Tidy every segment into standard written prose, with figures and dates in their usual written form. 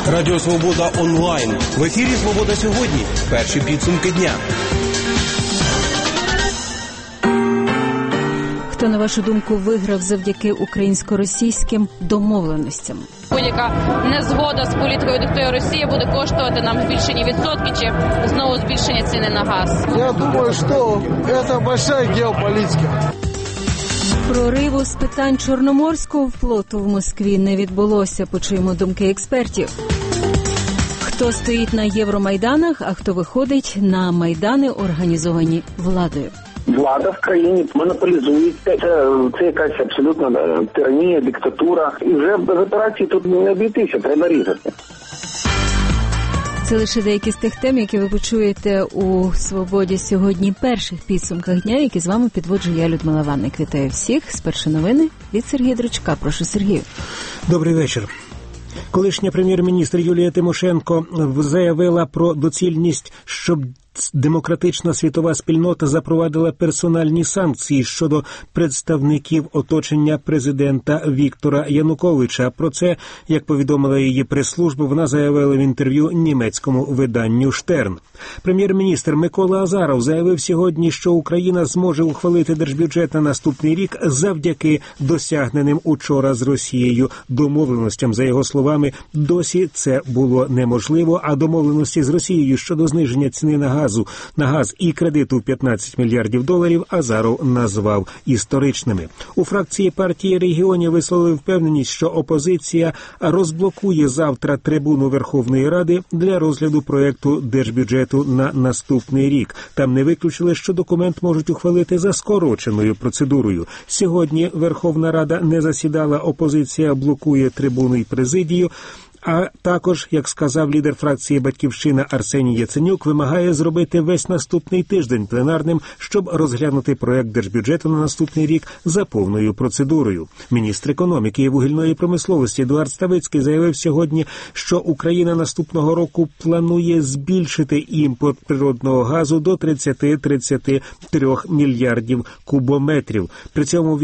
Радіо Свобода онлайн. В ефірі «Свобода сьогодні». Перші підсумки дня. Хто, на вашу думку, виграв завдяки українсько-російським домовленостям? Будь-яка незгода з політикою диктує Росії буде коштувати нам збільшені відсотки чи знову збільшення ціни на газ. Я думаю, що це велика геополітика. Прориву з питань Чорноморського флоту в Москві не відбулося. Почуємо думки експертів. Хто стоїть на Євромайданах, а хто виходить на майдани, організовані владою? Влада в країні монополізується. Це якась абсолютно тиранія, диктатура. І вже без операції тут не обійтися, треба різати. Це лише деякі з тих тем, які ви почуєте у «Свободі сьогодні» перших підсумках дня, які з вами підводжу я, Людмила Ванник. Вітаю всіх. Спершу новини від Сергія Дрочка. Прошу, Сергію. Добрий вечір. Колишня прем'єр-міністр Юлія Тимошенко заявила про доцільність, щоб демократична світова спільнота запровадила персональні санкції щодо представників оточення президента Віктора Януковича. Про це, як повідомила її прес-служба, вона заявила в інтерв'ю німецькому виданню «Штерн». Прем'єр-міністр Микола Азаров заявив сьогодні, що Україна зможе ухвалити держбюджет на наступний рік завдяки досягненим учора з Росією домовленостям. За його словами, досі це було неможливо, а домовленості з Росією щодо зниження ціни на газ і кредиту в $15 мільярдів Азаров назвав історичними. У фракції партії регіонів висловили впевненість, що опозиція розблокує завтра трибуну Верховної Ради для розгляду проекту держбюджету на наступний рік. Там не виключили, що документ можуть ухвалити за скороченою процедурою. Сьогодні Верховна Рада не засідала, опозиція блокує трибуну і президію. А також, як сказав лідер фракції «Батьківщина» Арсеній Яценюк, вимагає зробити весь наступний тиждень пленарним, щоб розглянути проект держбюджету на наступний рік за повною процедурою. Міністр економіки і вугільної промисловості Едуард Ставицький заявив сьогодні, що Україна наступного року планує збільшити імпорт природного газу до 30-33 мільярдів кубометрів. При цьому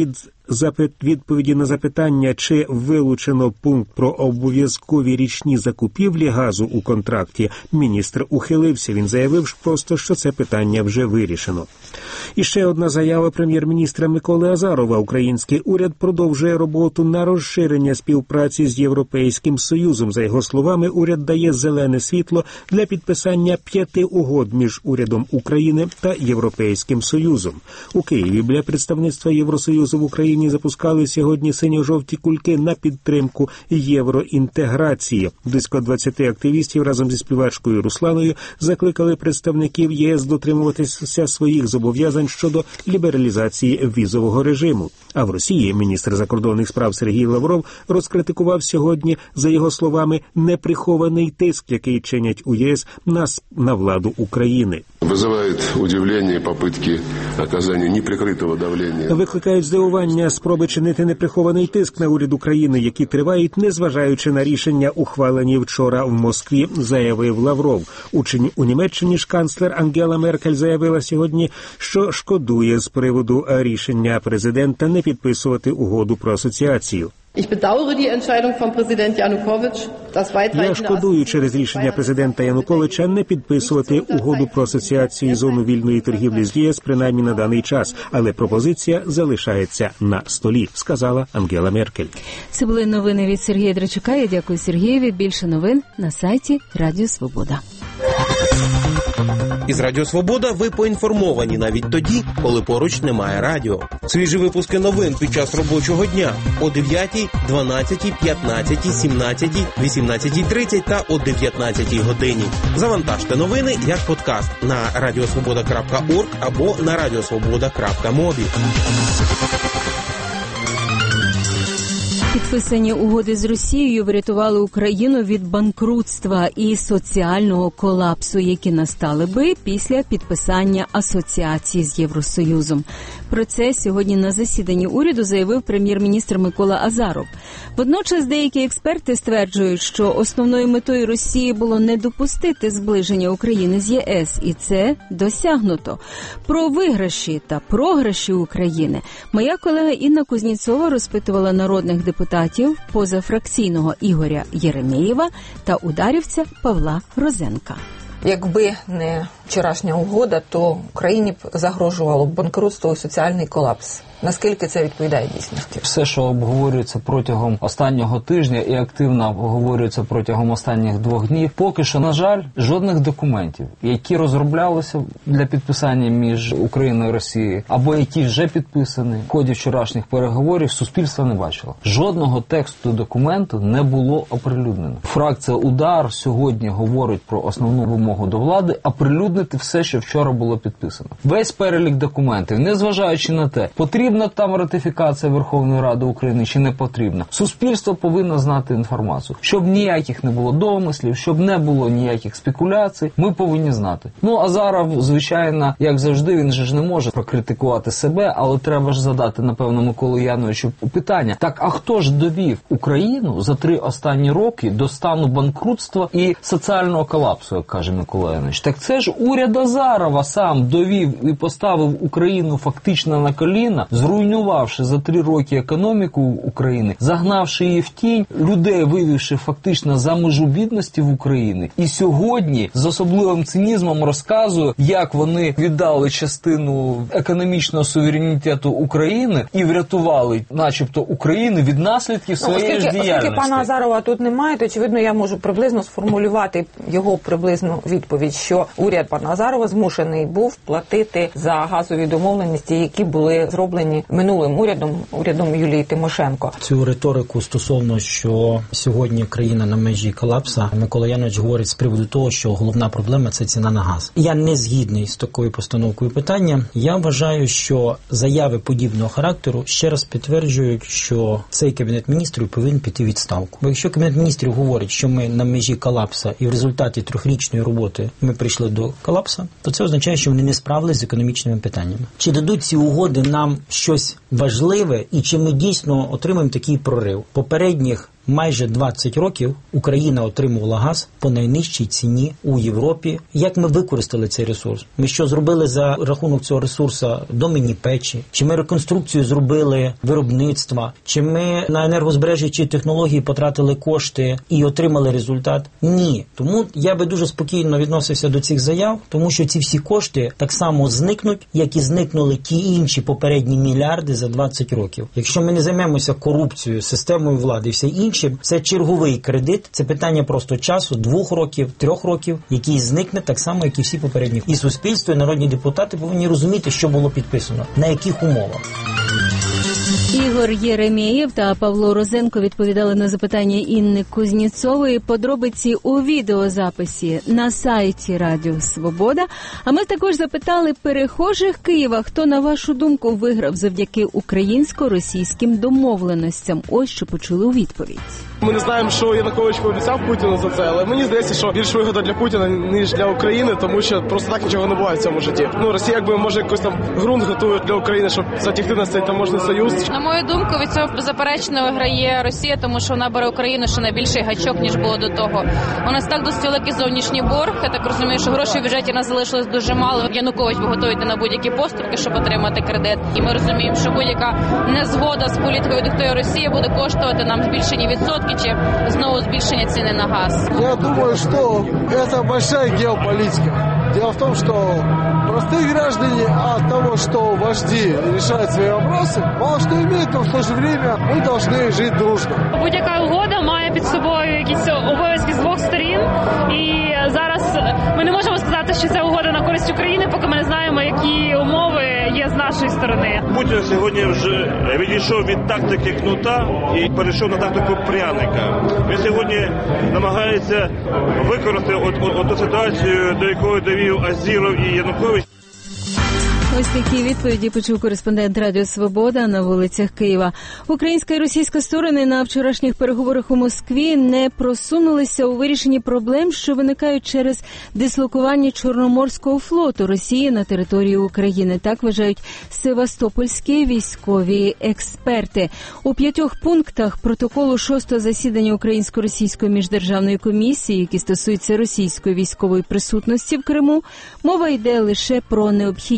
відповіді на запитання, чи вилучено пункт про обов'язкові річні закупівлі газу у контракті, міністр ухилився. Він заявив просто, що це питання вже вирішено. І ще одна заява прем'єр-міністра Миколи Азарова. Український уряд продовжує роботу на розширення співпраці з Європейським Союзом. За його словами, уряд дає зелене світло для підписання 5 угод між урядом України та Європейським Союзом. У Києві біля представництва Євросоюзу в Україні запускали сьогодні синьо-жовті кульки на підтримку євроінтеграції. Близько 20 активістів разом зі співачкою Русланою закликали представників ЄС дотримуватися своїх зобов'язань щодо лібералізації візового режиму. А в Росії міністр закордонних справ Сергій Лавров розкритикував сьогодні, за його словами, неприхований тиск, який чинять у ЄС на владу України. Визивають удивлення, попитки оказання неприкритого давлення. Викликають здивування спроби чинити неприхований тиск на уряд України, які тривають, незважаючи на рішення, ухвалені вчора в Москві, заявив Лавров. У Німеччині ж канцлер Ангела Меркель заявила сьогодні, що шкодує з приводу рішення президента не підписувати угоду про асоціацію. Я шкодую через рішення президента Януковича не підписувати угоду про асоціацію зону вільної торгівлі з ЄС, принаймні на даний час, але пропозиція залишається на столі, сказала Ангела Меркель. Це були новини від Сергія Драчука. Я дякую Сергієві. Більше новин на сайті Радіо Свобода. Із Радіо Свобода ви поінформовані навіть тоді, коли поруч немає радіо. Свіжі випуски новин під час робочого дня о 9, 12, 15, 17, 18:30 та о 19 годині. Завантажте новини як подкаст на radiosvoboda.org або на radiosvoboda.mobi. Підписані угоди з Росією врятували Україну від банкрутства і соціального колапсу, які настали би після підписання асоціації з Євросоюзом. Про це сьогодні на засіданні уряду заявив прем'єр-міністр Микола Азаров. Водночас деякі експерти стверджують, що основною метою Росії було не допустити зближення України з ЄС, і це досягнуто. Про виграші та програші України моя колега Інна Кузнєцова розпитувала народних депутатів депутатів позафракційного Ігоря Єремєєва та ударівця Павла Розенка. Якби не вчорашня угода, то Україні б загрожувало банкрутство і соціальний колапс. Наскільки це відповідає дійсності? Все, що обговорюється протягом останнього тижня і активно обговорюється протягом останніх 2 днів, поки що, на жаль, жодних документів, які розроблялися для підписання між Україною і Росією, або які вже підписані в ході вчорашніх переговорів, суспільство не бачило. Жодного тексту документу не було оприлюднено. Фракція «Удар» сьогодні говорить про основну вимогу до влади – оприлюднити все, що вчора було підписано. Весь перелік документів, незважаючи на те, потрібна там ратифікація Верховної Ради України чи не потрібна. Суспільство повинно знати інформацію. Щоб ніяких не було домислів, щоб не було ніяких спекуляцій, ми повинні знати. Ну, Азаров, звичайно, як завжди, він же ж не може прокритикувати себе, але треба ж задати, напевно, Миколу Яновичу питання. Так, а хто ж довів Україну за 3 останні роки до стану банкрутства і соціального колапсу, як каже Микола Янович? Так це ж уряд Азарова сам довів і поставив Україну фактично на коліна, зруйнувавши за 3 роки економіку України, загнавши її в тінь, людей вивівши фактично за межу бідності в Україні. І сьогодні з особливим цинізмом розказує, як вони віддали частину економічного суверенітету України і врятували, начебто, Україну від наслідків своєї ж діяльності. Оскільки пана Азарова тут немає, то, очевидно, я можу приблизно сформулювати його приблизну відповідь, що уряд пана Азарова змушений був платити за газові домовленості, які були зроблені минулим урядом Юлії Тимошенко. Цю риторику стосовно, що сьогодні країна на межі колапса, Микола Янович говорить з приводу того, що головна проблема – це ціна на газ. Я не згідний з такою постановкою питання. Я вважаю, що заяви подібного характеру ще раз підтверджують, що цей Кабінет міністрів повинен піти в відставку. Бо якщо Кабінет міністрів говорить, що ми на межі колапса і в результаті 3-річної роботи ми прийшли до колапса, то це означає, що вони не справились з економічними питаннями. Чи дадуть ці угоди нам щось важливе і чи ми дійсно отримаємо такий прорив? Попередніх майже 20 років Україна отримувала газ по найнижчій ціні у Європі. Як ми використали цей ресурс? Ми що зробили за рахунок цього ресурсу доменні печі? Чи ми реконструкцію зробили виробництва? Чи ми на енергозбережучі технології потратили кошти і отримали результат? Ні. Тому я би дуже спокійно відносився до цих заяв, тому що ці всі кошти так само зникнуть, як і зникнули ті інші попередні мільярди за 20 років. Якщо ми не займемося корупцією, системою влади і все інше, це черговий кредит, це питання просто часу, 2 років, 3 років, який зникне так само, як і всі попередні. І суспільство, і народні депутати повинні розуміти, що було підписано, на яких умовах. Ігор Єремєєв та Павло Розенко відповідали на запитання Інни Кузнєцової. Подробиці у відеозаписі на сайті Радіо Свобода. А ми також запитали перехожих Києва, хто, на вашу думку, виграв завдяки українсько-російським домовленостям. Ось що почули у відповідь. Ми не знаємо, що Янукович пообіцяв Путіну за це, але мені здається, що більш вигода для Путіна, ніж для України, тому що просто так нічого не буває в цьому житті. Росія якби може якось там ґрунт готує для України, щоб затягти на цей таможний союз. На мою думку, від цього беззаперечно виграє Росія, тому що вона бере Україну ще на більший гачок, ніж було до того. У нас так досить великий зовнішній борг. Я так розумію, що грошей в бюджеті нас залишилось дуже мало. Янукович би готовий на будь-які поступки, щоб отримати кредит. І ми розуміємо, що будь-яка незгода з політикою диктує Росії буде коштувати нам збільшені відсотки чи знову збільшення ціни на газ. Я думаю, что это большая геополитика. Дело в том, что простые граждане от того, что вожди решают свои вопросы, мало что имеют, но в то же время мы должны жить дружно. Будь-яка угода має під собою якісь обов'язки з 2 сторін. І зараз ми не можемо сказати, що це угода на користь України, поки ми не знаємо, які умови є з нашої сторони. Путін сьогодні вже відійшов від тактики кнута і перейшов на тактику пряника. Він сьогодні намагається використати оту ситуацію, до якої довів Азіров і Янукович. Ось такі відповіді почув кореспондент Радіо Свобода на вулицях Києва. Українська і російська сторони на вчорашніх переговорах у Москві не просунулися у вирішенні проблем, що виникають через дислокування Чорноморського флоту Росії на території України. Так вважають севастопольські військові експерти. У 5 пунктах протоколу 6-го засідання Українсько-російської міждержавної комісії, які стосуються російської військової присутності в Криму, мова йде лише про необхідність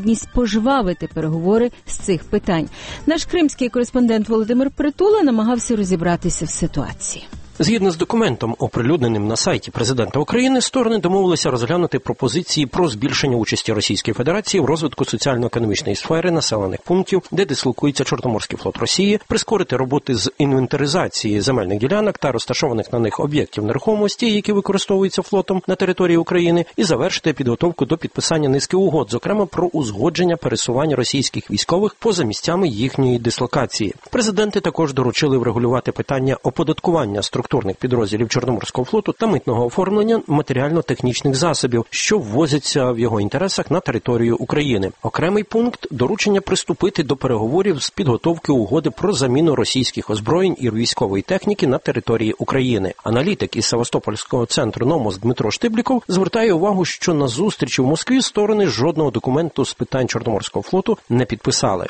пожвавити переговори з цих питань. Наш кримський кореспондент Володимир Притула намагався розібратися в ситуації. Згідно з документом, оприлюдненим на сайті президента України, сторони домовилися розглянути пропозиції про збільшення участі Російської Федерації в розвитку соціально-економічної сфери населених пунктів, де дислокується Чорноморський флот Росії, прискорити роботи з інвентаризації земельних ділянок та розташованих на них об'єктів нерухомості, які використовуються флотом на території України, і завершити підготовку до підписання низки угод, зокрема про узгодження пересування російських військових поза місцями їхньої дислокації. Президенти також доручили врегулювати питання оподаткування структурних підрозділів Чорноморського флоту та митного оформлення матеріально-технічних засобів, що ввозяться в його інтересах на територію України. Окремий пункт – доручення приступити до переговорів з підготовки угоди про заміну російських озброєнь і військової техніки на території України. Аналітик із Севастопольського центру «Номос» Дмитро Штибліков звертає увагу, що на зустрічі в Москві сторони жодного документу з питань Чорноморського флоту не підписали.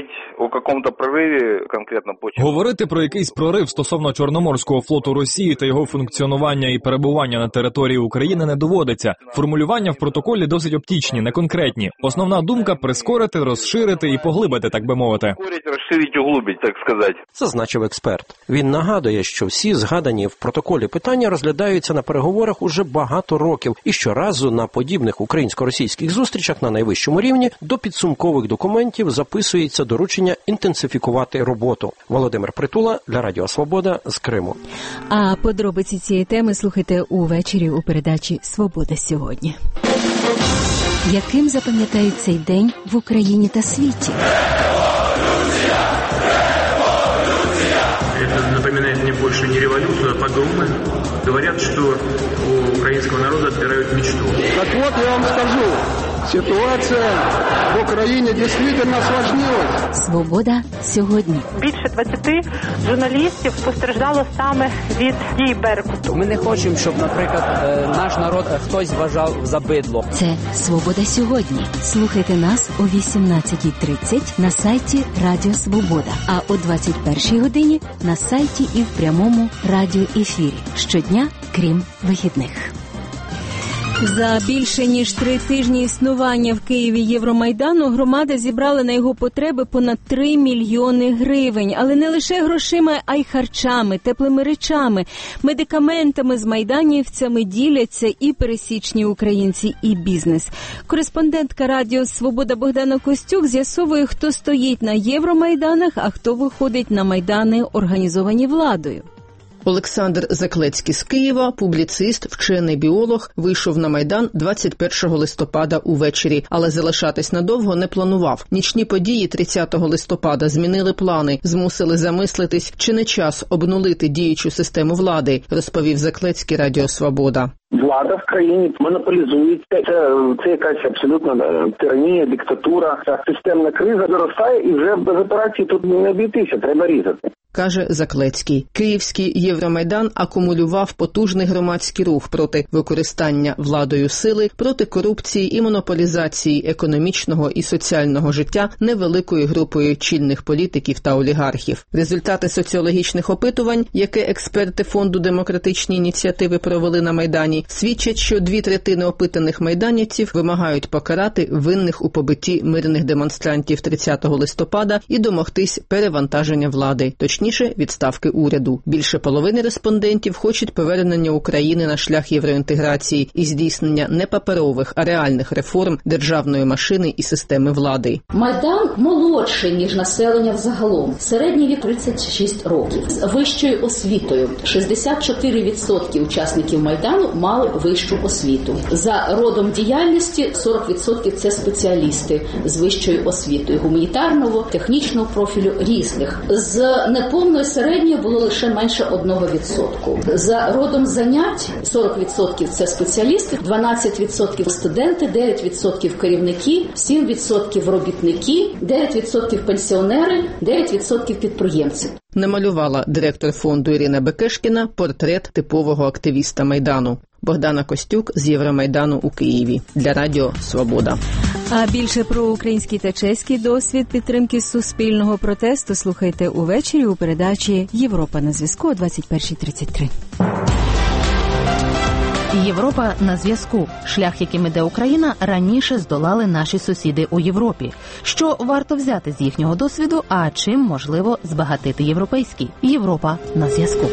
Говорити про якийсь прорив стосовно Чорноморського флоту Росії та його функціонування і перебування на території України не доводиться. Формулювання в протоколі досить оптічні, не конкретні. Основна думка – прискорити, розширити і поглибити, так би мовити. Зазначив експерт. Він нагадує, що всі згадані в протоколі питання розглядаються на переговорах уже багато років і щоразу на подібних українсько-російських зустрічах на найвищому рівні до підсумкових документів записується доручення інтенсифікувати роботу. Володимир Притула для Радіо Свобода з Криму. А подробиці цієї теми слухайте увечері у передачі «Свобода сьогодні». Яким запам'ятають цей день в Україні та світі? Это напоминает мне больше не революцию, а погромы. Говорят, что у украинского народа отбирают мечту. Так вот, я вам скажу, ситуация в Україні дійсно осложнилась. Свобода сьогодні. Більше 20 журналістів постраждало саме від дій Беркуту. Ми не хочемо, щоб, наприклад, наш народ хтось вважав за бидло. Це «Свобода сьогодні». Слухайте нас о 18:30 на сайті Радіо Свобода, а о 21:00 годині на сайті і в прямому радіоефірі. Щодня, крім вихідних. За більше ніж 3 тижні існування в Києві Євромайдану громада зібрала на його потреби понад 3 мільйони гривень. Але не лише грошима, а й харчами, теплими речами, медикаментами з майданівцями діляться і пересічні українці, і бізнес. Кореспондентка Радіо Свобода Богдана Костюк з'ясовує, хто стоїть на Євромайданах, а хто виходить на майдани, організовані владою. Олександр Заклецький з Києва, публіцист, вчений біолог, вийшов на Майдан 21 листопада увечері, але залишатись надовго не планував. Нічні події 30 листопада змінили плани, змусили замислитись, чи не час обнулити діючу систему влади, розповів Заклецький Радіо Свобода. Влада в країні монополізується, це якась абсолютно тиранія, диктатура, системна криза зростає і вже без операції тут не обійтися, треба різати. Каже Заклецький. Київський Євромайдан акумулював потужний громадський рух проти використання владою сили, проти корупції і монополізації економічного і соціального життя невеликою групою чільних політиків та олігархів. Результати соціологічних опитувань, які експерти Фонду демократичні ініціативи провели на Майдані, свідчать, що 2/3 опитаних майданівців вимагають покарати винних у побитті мирних демонстрантів 30 листопада і домогтись перевантаження влади, точніше відставки уряду. Більше половини респондентів хочуть повернення України на шлях євроінтеграції і здійснення не паперових, а реальних реформ державної машини і системи влади. Майдан молодший, ніж населення взагалом. Середній вік 36 років. З вищою освітою. 64% учасників Майдану мали вищу освіту. За родом діяльності 40% це спеціалісти з вищою освітою. Гуманітарного, технічного профілю, різних. З неповною середньою було лише менше 1%. За родом занять 40% це спеціалісти, 12% студенти, 9% керівники, 7% робітники, 9% пенсіонери, 9% підприємці. Намалювала директор фонду Ірина Бекешкіна портрет типового активіста Майдану. Богдана Костюк з Євромайдану у Києві. Для Радіо Свобода. А більше про український та чеський досвід підтримки суспільного протесту слухайте увечері у передачі «Європа на зв'язку» о 21:33. Європа на зв'язку. Шлях, яким іде Україна, раніше здолали наші сусіди у Європі. Що варто взяти з їхнього досвіду, а чим можливо збагатити європейський? Європа на зв'язку.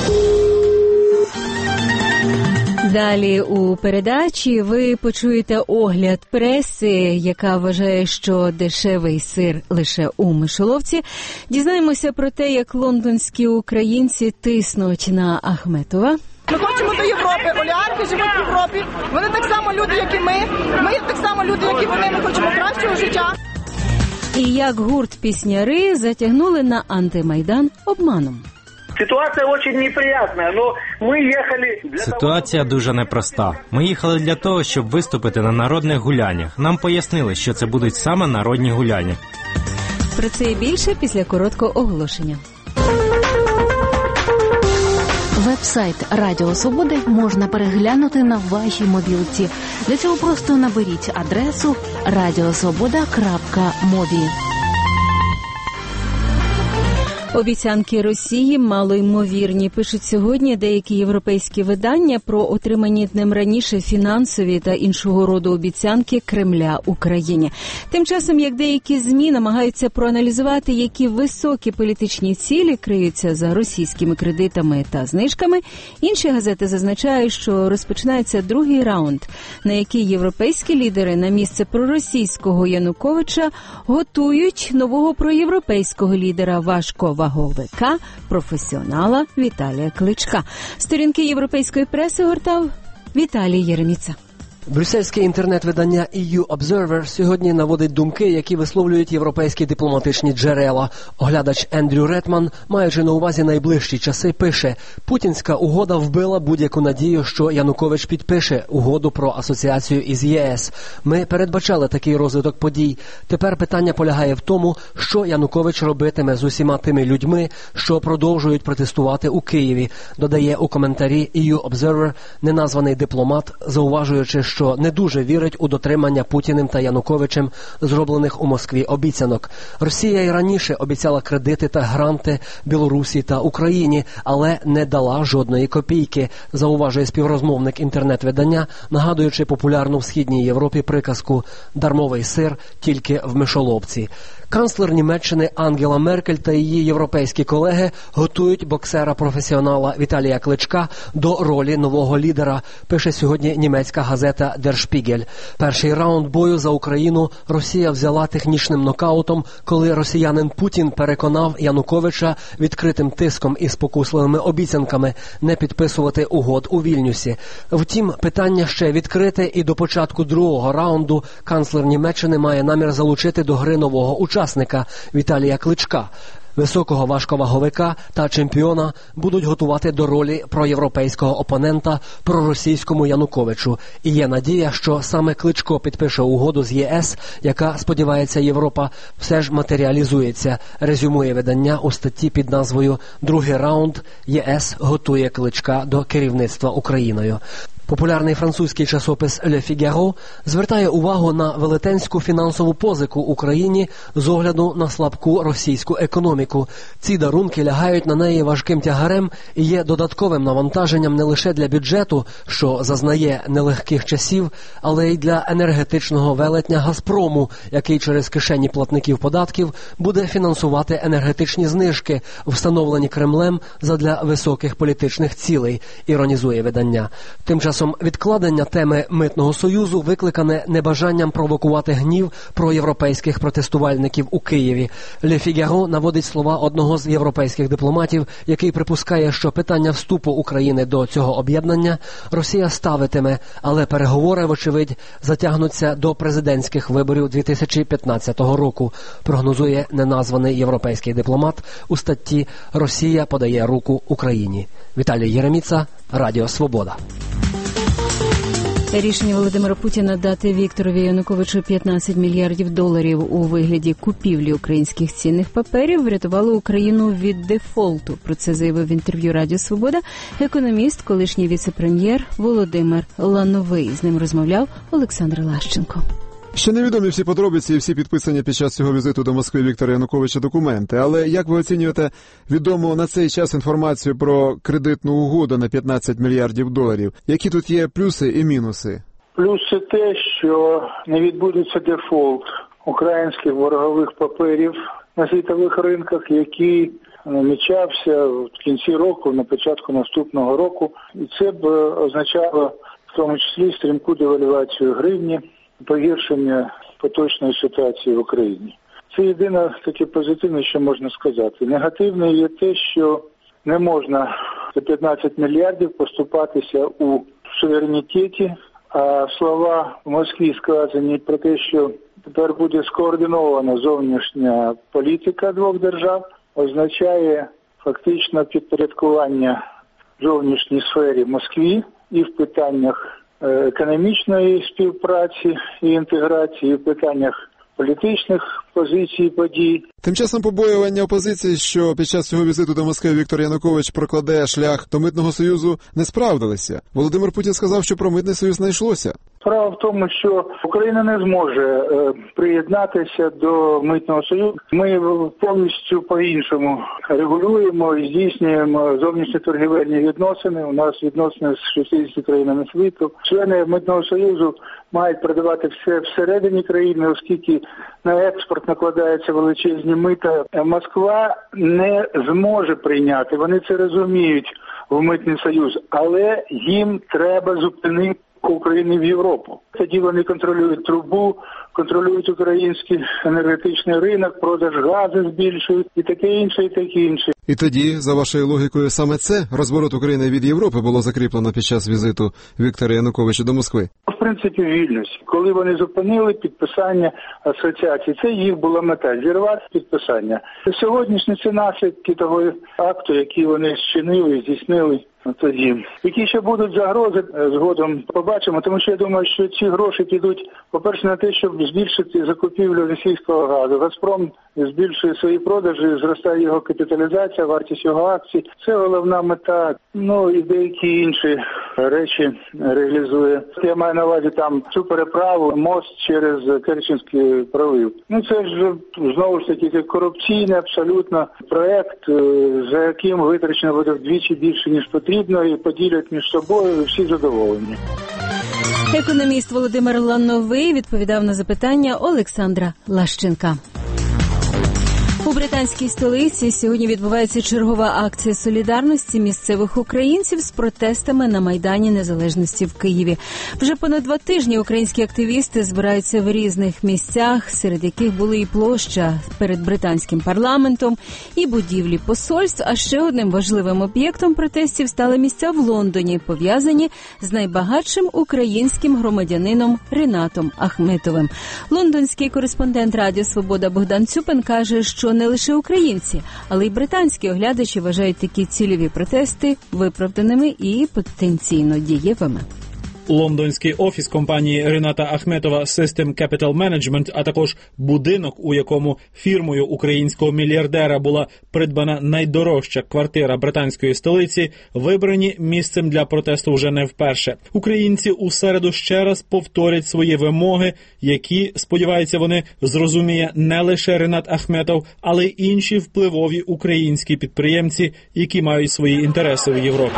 Далі у передачі ви почуєте огляд преси, яка вважає, що дешевий сир лише у мишоловці. Дізнаємося про те, як лондонські українці тиснуть на Ахметова. Ми хочемо до Європи. Олігархи живуть в Європі. Вони так само люди, як і ми. Ми так само люди, як і вони. Ми хочемо кращого життя. І як гурт «Пісняри» затягнули на антимайдан обманом. Ситуація дуже неприємна, але ми їхали... Ситуація дуже непроста. Ми їхали для того, щоб виступити на народних гуляннях. Нам пояснили, що це будуть саме народні гуляння. Про це і більше після короткого оголошення. Веб-сайт Радіо Свободи можна переглянути на вашій мобілці. Для цього просто наберіть адресу radiosvoboda.mobi. Обіцянки Росії малоймовірні, пишуть сьогодні деякі європейські видання про отримані днем раніше фінансові та іншого роду обіцянки Кремля Україні. Тим часом, як деякі ЗМІ намагаються проаналізувати, які високі політичні цілі криються за російськими кредитами та знижками, інші газети зазначають, що розпочинається другий раунд, на який європейські лідери на місце проросійського Януковича готують нового проєвропейського лідера важкого ваговика, професіонала Віталія Кличка. Сторінки європейської преси гортав Віталій Єреміца. Брюссельське інтернет-видання EU Observer сьогодні наводить думки, які висловлюють європейські дипломатичні джерела. Оглядач Ендрю Ретман, маючи на увазі найближчі часи, пише: «Путінська угода вбила будь-яку надію, що Янукович підпише угоду про асоціацію із ЄС. Ми передбачали такий розвиток подій. Тепер питання полягає в тому, що Янукович робитиме з усіма тими людьми, що продовжують протестувати у Києві», додає у коментарі EU Observer неназваний дипломат, зауважуючи, що не дуже вірить у дотримання Путіним та Януковичем зроблених у Москві обіцянок. Росія й раніше обіцяла кредити та гранти Білорусі та Україні, але не дала жодної копійки, зауважує співрозмовник інтернет-видання, нагадуючи популярну в Східній Європі приказку «дармовий сир тільки в мишоловці». Канцлер Німеччини Ангела Меркель та її європейські колеги готують боксера-професіонала Віталія Кличка до ролі нового лідера, пише сьогодні німецька газета Der Spiegel. Перший раунд бою за Україну Росія взяла технічним нокаутом, коли росіянин Путін переконав Януковича відкритим тиском і спокусливими обіцянками не підписувати угод у Вільнюсі. Втім, питання ще відкрите, і до початку другого раунду канцлер Німеччини має намір залучити до гри нового учасника Віталія Кличка. Високого важковаговика та чемпіона будуть готувати до ролі проєвропейського опонента проросійському Януковичу. І є надія, що саме Кличко підпише угоду з ЄС, яка, сподівається Європа, все ж матеріалізується, резюмує видання у статті під назвою «Другий раунд. ЄС готує Кличка до керівництва Україною». Популярний французький часопис «Le Figaro» звертає увагу на велетенську фінансову позику Україні з огляду на слабку російську економіку. Ці дарунки лягають на неї важким тягарем і є додатковим навантаженням не лише для бюджету, що зазнає нелегких часів, але й для енергетичного велетня «Газпрому», який через кишені платників податків буде фінансувати енергетичні знижки, встановлені Кремлем задля високих політичних цілей, іронізує видання. Тим часом відкладення теми Митного союзу викликане небажанням провокувати гнів проєвропейських протестувальників у Києві. Le Figaro наводить слова одного з європейських дипломатів, який припускає, що питання вступу України до цього об'єднання Росія ставитиме, але переговори, вочевидь, затягнуться до президентських виборів 2015 року, прогнозує неназваний європейський дипломат у статті «Росія подає руку Україні». Віталій Єреміца, Радіо Свобода. Рішення Володимира Путіна дати Вікторові Януковичу $15 мільярдів у вигляді купівлі українських цінних паперів врятувало Україну від дефолту. Про це заявив в інтерв'ю Радіо Свобода економіст, колишній віце-прем'єр Володимир Лановий. З ним розмовляв Олександр Лащенко. Ще невідомі всі подробиці і всі підписані під час цього візиту до Москви Віктора Януковича документи. Але як ви оцінюєте відому на цей час інформацію про кредитну угоду на 15 мільярдів доларів? Які тут є плюси і мінуси? Плюс те, що не відбудеться дефолт українських боргових паперів на світових ринках, який намічався в кінці року, на початку наступного року. І це б означало в тому числі стрімку девальвацію гривні, погіршення поточної ситуації в Україні. Це єдине таке позитивне, що можна сказати. Негативне є те, що не можна за 15 мільярдів поступатися у суверенітеті, а слова в Москві сказані про те, що тепер буде скоординована зовнішня політика двох держав, означає фактично підпорядкування зовнішній сфері Москві і в питаннях економічної співпраці і інтеграції, і в питаннях політичних позицій, подій. Тим часом побоювання опозиції, що під час цього візиту до Москви Віктор Янукович прокладе шлях до Митного Союзу, не справдилися. Володимир Путін сказав, що про Митний Союз не йшлося. Справа в тому, що Україна не зможе приєднатися до Митного Союзу. Ми повністю по-іншому регулюємо і здійснюємо зовнішньоторгівельні відносини. У нас відносини з 60 країнами світу. Члени Митного Союзу мають продавати все всередині країни, оскільки на експорт накладаються величезні мита. Москва не зможе прийняти, вони це розуміють в Митний Союз, але їм треба зупинити України в Європу. Тоді вони контролюють трубу, контролюють український енергетичний ринок, продаж газу збільшують і таке інше, і таке інше. І тоді, за вашою логікою, саме це розворот України від Європи було закріплено під час візиту Віктора Януковича до Москви? В принципі, вільність. Коли вони зупинили підписання асоціації, це їх була мета – зірвати підписання. Сьогоднішні це наслідки того акту, який вони зчинили, здійснили тоді. Які ще будуть загрози, згодом побачимо, тому що я думаю, що ці гроші підуть, по-перше, на те, щоб збільшити закупівлю російського газу. «Газпром» збільшує свої продажі, зростає його капіталізація, вартість його акцій. Це головна мета, і деякі інші речі реалізує. Я маю на увазі там цю переправу, мост через Керченський пролив. Це ж знову ж таки корупційний абсолютно проект, за яким витрачено буде вдвічі більше, ніж потрібно, і поділять між собою, і всі задоволені. Економіст Володимир Лановий відповідав на запитання Олександра Лащенка. У британській столиці сьогодні відбувається чергова акція солідарності місцевих українців з протестами на Майдані Незалежності в Києві. Вже понад 2 тижні українські активісти збираються в різних місцях, серед яких були і площа перед британським парламентом, і будівлі посольств. А ще одним важливим об'єктом протестів стали місця в Лондоні, пов'язані з найбагатшим українським громадянином Ринатом Ахметовим. Лондонський кореспондент Радіо Свобода Богдан Цюпин каже, що не лише українці, але й британські оглядачі вважають такі цільові протести виправданими і потенційно дієвими. Лондонський офіс компанії Рината Ахметова System Capital Management, а також будинок, у якому фірмою українського мільярдера була придбана найдорожча квартира британської столиці, вибрані місцем для протесту вже не вперше. Українці у середу ще раз повторять свої вимоги, які, сподіваються вони, зрозуміє не лише Ринат Ахметов, але й інші впливові українські підприємці, які мають свої інтереси в Європі.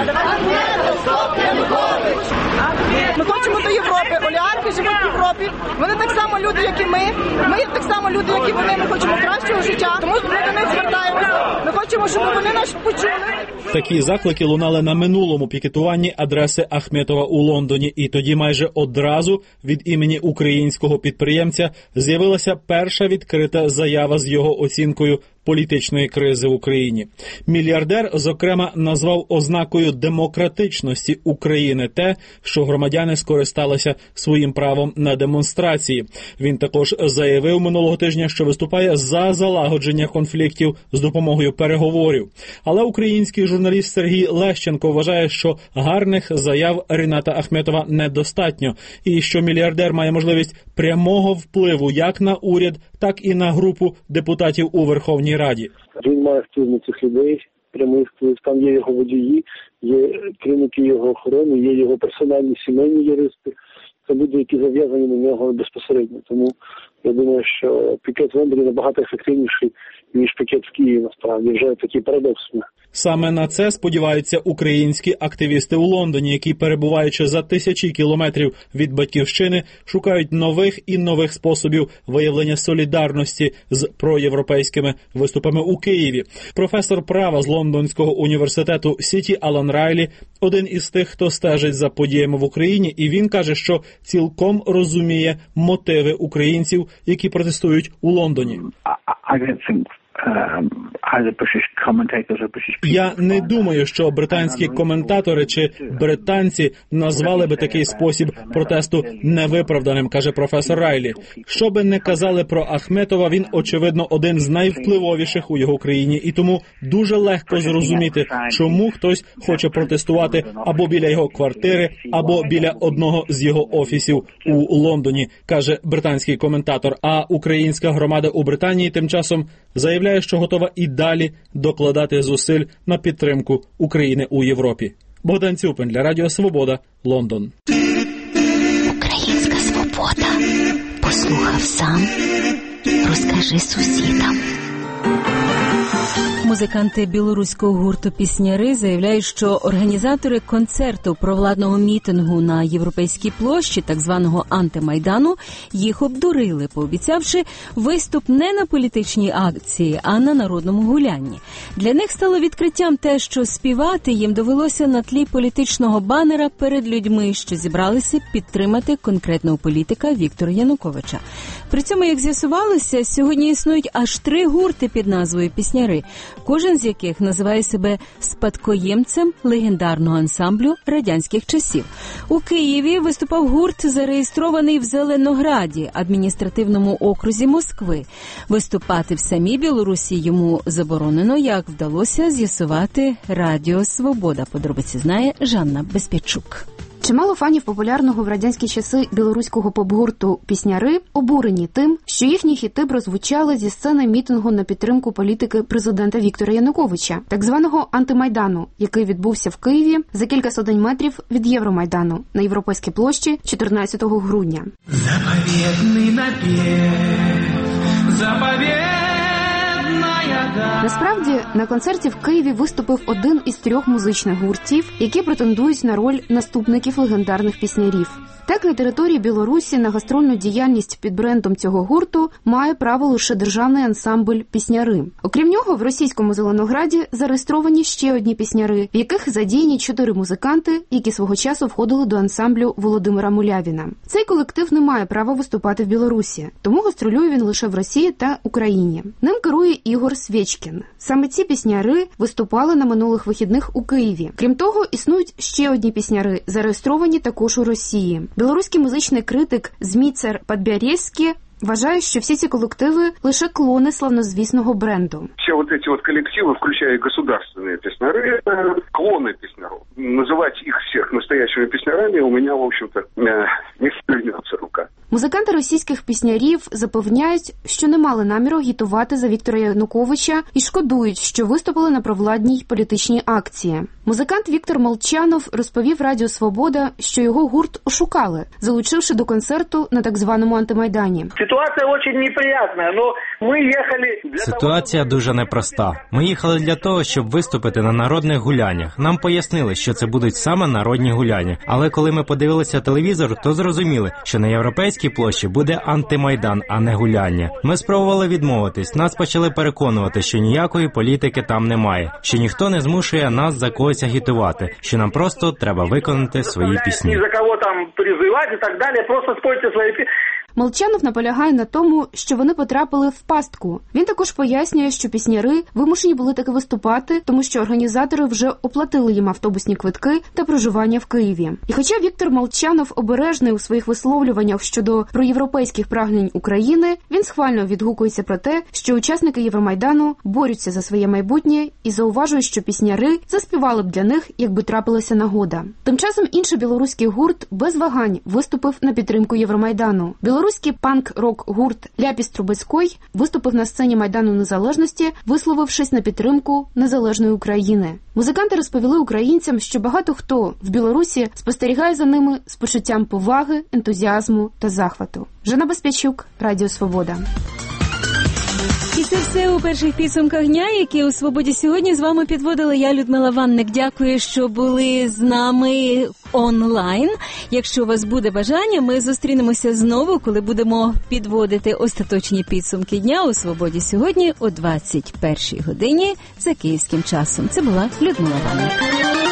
Ми хочемо до Європи. Олігархи живуть в Європі. Вони так само люди, як і ми. Ми так само люди, як і вони. Ми хочемо кращого життя. Тому ми до них звертаємося. Ми хочемо, щоб вони нас почули. Такі заклики лунали на минулому пікетуванні адреси Ахметова у Лондоні. І тоді майже одразу від імені українського підприємця з'явилася перша відкрита заява з його оцінкою політичної кризи в Україні. Мільярдер, зокрема, назвав ознакою демократичності України те, що громадяни скористалися своїм правом на демонстрації. Він також заявив минулого тижня, що виступає за залагодження конфліктів з допомогою переговорів. Але український журналіст Сергій Лещенко вважає, що гарних заяв Рината Ахметова недостатньо, і що мільярдер має можливість прямого впливу як на уряд, так і на групу депутатів у Верховній Раді. Він має вплив на цих людей, прямий вплив. Там є його водії, є керівники його охорони, є його персональні сімейні юристи. це люди, які зав'язані на нього безпосередньо. Тому я думаю, що пікет в Лондоні набагато ефективніший, ніж пікет в Києві, насправді. Вже такий парадокс. Саме на це сподіваються українські активісти у Лондоні, які, перебуваючи за тисячі кілометрів від батьківщини, шукають нових і нових способів виявлення солідарності з проєвропейськими виступами у Києві. Професор права з Лондонського університету Сіті Алан Райлі – один із тих, хто стежить за подіями в Україні, і він каже, що цілком розуміє мотиви українців, які протестують у Лондоні. Я не думаю, що британські коментатори чи британці назвали би такий спосіб протесту невиправданим, каже професор Райлі. Що би не казали про Ахметова, він, очевидно, один з найвпливовіших у його країні, і тому дуже легко зрозуміти, чому хтось хоче протестувати або біля його квартири, або біля одного з його офісів у Лондоні, каже британський коментатор. А українська громада у Британії тим часом заявляє, що готова і далі докладати зусиль на підтримку України у Європі. Богдан Цюпин для Радіо Свобода, Лондон. Українська свобода. Послухав сам, розкажи сусідам. Музиканти білоруського гурту «Пісняри» заявляють, що організатори концерту провладного мітингу на Європейській площі, так званого антимайдану, їх обдурили, пообіцявши виступ не на політичній акції, а на народному гулянні. Для них стало відкриттям те, що співати їм довелося на тлі політичного банера перед людьми, що зібралися підтримати конкретного політика Віктора Януковича. При цьому, як з'ясувалося, сьогодні існують аж 3 гурти під назвою «Пісняри», кожен з яких називає себе спадкоємцем легендарного ансамблю радянських часів. У Києві виступав гурт, зареєстрований в Зеленограді, адміністративному окрузі Москви. Виступати в самій Білорусі йому заборонено, як вдалося з'ясувати Радіо Свобода. Подробиці знає Жанна Безпечук. Чимало фанів популярного в радянські часи білоруського поп-гурту «Пісняри» обурені тим, що їхні хіти прозвучали зі сцени мітингу на підтримку політики президента Віктора Януковича, так званого антимайдану, який відбувся в Києві за кілька сотень метрів від Євромайдану на Європейській площі 14 грудня. Заповідний напів, Насправді, на концерті в Києві виступив один із 3 музичних гуртів, які претендують на роль наступників легендарних піснярів. Так, на території Білорусі на гастрольну діяльність під брендом цього гурту має право лише державний ансамбль «Пісняри». Окрім нього, в російському Зеленограді зареєстровані ще одні пісняри, в яких задіяні 4 музиканти, які свого часу входили до ансамблю Володимира Мулявіна. Цей колектив не має права виступати в Білорусі, тому гастролює він лише в Росії та Україні. Ним керує Ігор Свєчкін. Саме ці пісняри виступали на минулих вихідних у Києві. Крім того, існують ще одні пісняри, зареєстровані також у Росії. Білоруський музичний критик Зміцер Подбярєвський вважає, що всі ці колективи – лише клони славнозвісного бренду. Всі ці колективи, включая государственные песняры, это клоны песняров. Называть их всех настоящими песнярами у меня, в общем-то, не вклинется рука. Музиканти російських піснярів запевняють, що не мали наміру агітувати за Віктора Януковича і шкодують, що виступили на провладній політичній акції. Музикант Віктор Молчанов розповів Радіо Свобода, що його гурт ошукали, залучивши до концерту на так званому антимайдані. Ситуація дуже неприємна, але ми їхали... Ситуація дуже непроста. Ми їхали для того, щоб виступити на народних гуляннях. Нам пояснили, що це будуть саме народні гуляння. Але коли ми подивилися телевізор, то зрозуміли, що на Європейській площі буде антимайдан, а не гуляння. Ми спробували відмовитись. Нас почали переконувати, що ніякої політики там немає, що ніхто не змушує нас за когось агітувати, що нам просто треба виконати свої пісні. Ні за кого там призивати і так далі, просто спойте свої пісні. Молчанов наполягає на тому, що вони потрапили в пастку. Він також пояснює, що пісняри вимушені були таки виступати, тому що організатори вже оплатили їм автобусні квитки та проживання в Києві. І хоча Віктор Молчанов обережний у своїх висловлюваннях щодо проєвропейських прагнень України, він схвально відгукується про те, що учасники Євромайдану борються за своє майбутнє і зауважує, що пісняри заспівали б для них, якби трапилася нагода. Тим часом інший білоруський гурт без вагань виступив на підтримку Євромайдану. Білоруський панк-рок-гурт «Ляпіс Трубецькой» виступив на сцені Майдану Незалежності, висловившись на підтримку незалежної України. Музиканти розповіли українцям, що багато хто в Білорусі спостерігає за ними з почуттям поваги, ентузіазму та захвату. Жанна Безпячук, Радіо Свобода. І це все у перших підсумках дня, які у «Свободі» сьогодні з вами підводила я, Людмила Ванник. Дякую, що були з нами онлайн. Якщо у вас буде бажання, ми зустрінемося знову, коли будемо підводити остаточні підсумки дня у «Свободі» сьогодні о 21-й годині за київським часом. Це була Людмила Ванник.